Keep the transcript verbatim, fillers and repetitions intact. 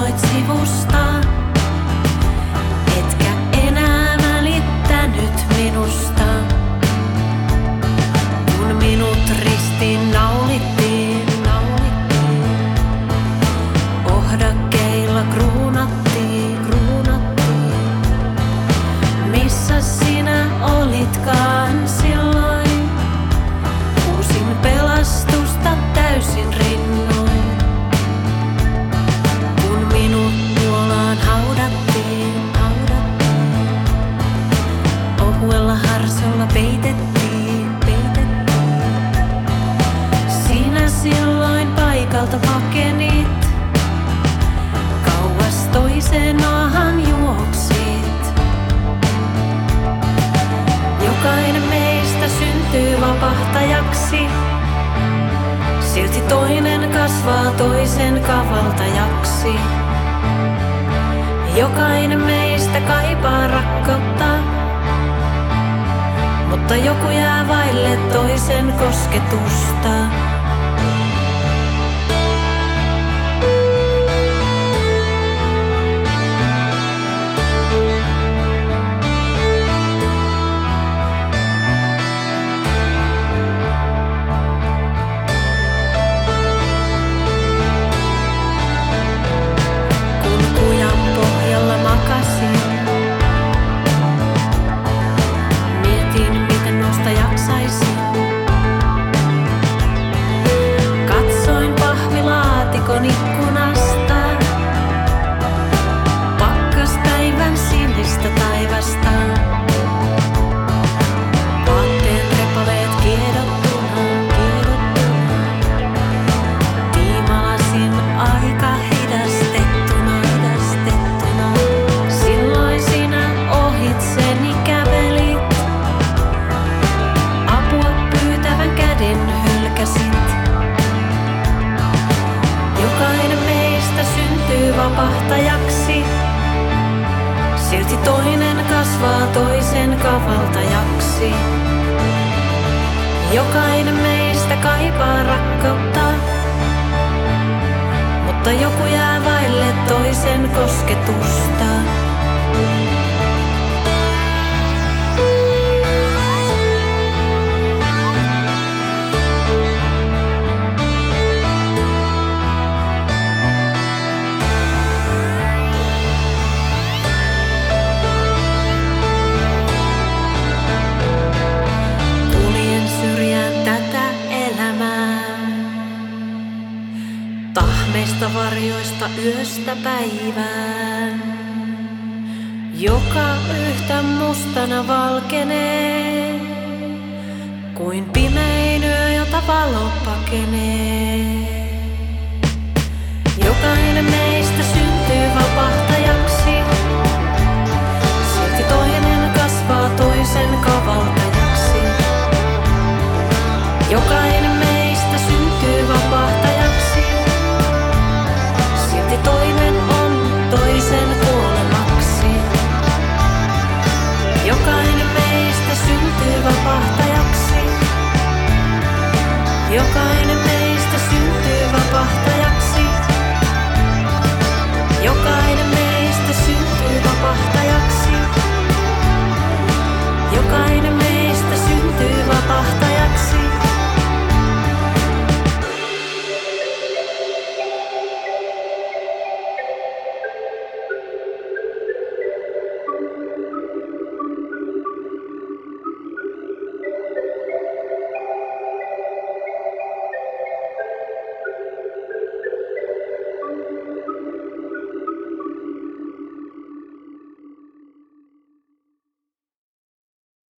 katsoit sivusta, etkä enää välittänyt minusta. Kun minut ristiin naulittiin, naulittiin, ohdakkeilla kruunattiin, kruunattiin. Missä sinä olitkaan silloin? Uusin pelastusta täysin rinnoin. Kun minut nuolaan haudattiin, haudattiin, ohuella harsolla peitettiin, peitettiin. Sinä silloin paikalta pakenit, kauas toiseen maahan juoksit. Jokainen meistä syntyy vapahtajaksi, silti toinen kasvaa toisen kavaltajaksi. Jokainen meistä kaipaa rakkautta, mutta joku jää vaille toisen kosketusta. Mietin, miten nousta jaksaisin. Katsoin pahvilaatikon ikkunasta, pakkaspäivän sinistä taivasta. Vaatteen repaleet kiedottuna, kiedottuna. Tiimalasin aika hidastettuna, hidastettuna. Silloin sinä ohitseni kävelit, apua pyytävän käden hylkäsit. Jokainen meistä syntyy vapahtajaksi, silti toinen kasvaa toisen kavaltajaksi. Jokainen meistä kaipaa rakkautta, mutta joku jää vaille toisen kosketusta. Kuljen syrjään tätä elämää, tahmeista varjoista yöstä päivään. Joka yhtä mustana valkenee, kuin pimein yö, jota valo pakenee. Jokainen meistä syntyy